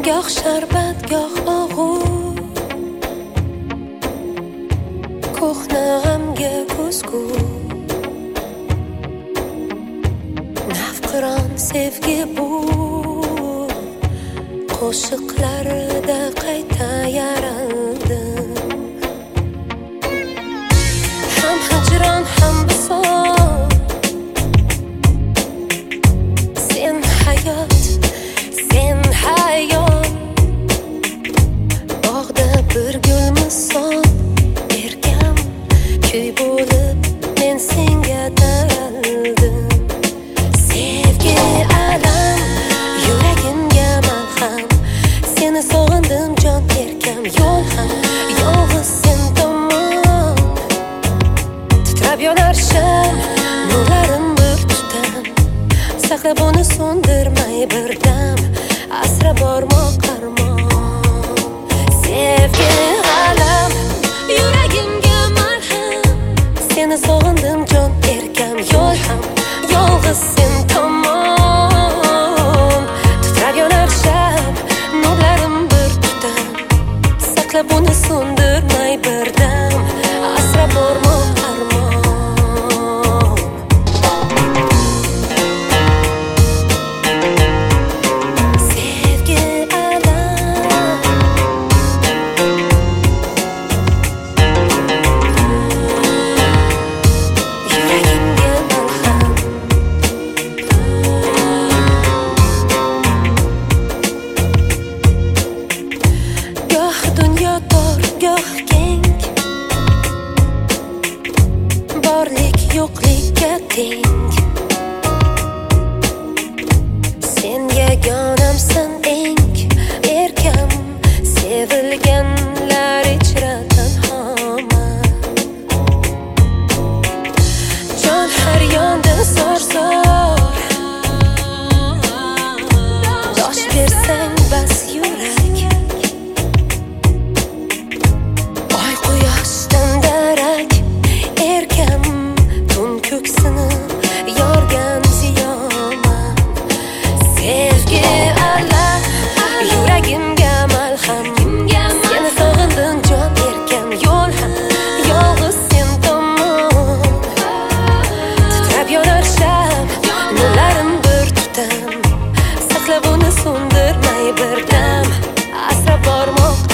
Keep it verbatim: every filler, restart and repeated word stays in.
goh sharbat, goh og'u, ko'hna g'amga ko'zgu, navqiron sevgi bu, qo'shiqlarda qayta yaraldim. Ham hijron, ham visol, sen hayot, sen hayot. Bog'da bir gul misol, erkam kuy bo'lib men senga taraldim. Sevgi alam, yuragimga malham, seni sog'indim jon erkam. Yo'l ham yolg'iz sen tomon, titrab yonar sham, nurlarim bir tutam. Saqlab uni so'ndirmay birdam, asrab bormoq armon. Sevgi alam, yuragimga malham, seni sog'indim jon erkam. Yo'l ham yolg'iz sen tomon, titrab yonar sham, nurlarim bir tutam. Saqlab uni so'ndirmay birdam, asrab bormoq armon. Borlik yo'qlikka teng, sen yagonamsan eng erkam, sevilganlar ichra tanhoman. Jon har yonda zor-zor, dosh bersang bas yurak. Oy quyoshdan darak, erkam tun ko'ksini yorgan ziyoman. Sevgi alam, yuragimga malham, seni sog'indim jon erkam. Yo'l ham yolg'iz sen tomon, titrab yonar sham, nurlarim bir tutam. Saqlab uni so'ndirmay birdam, asrab bormoq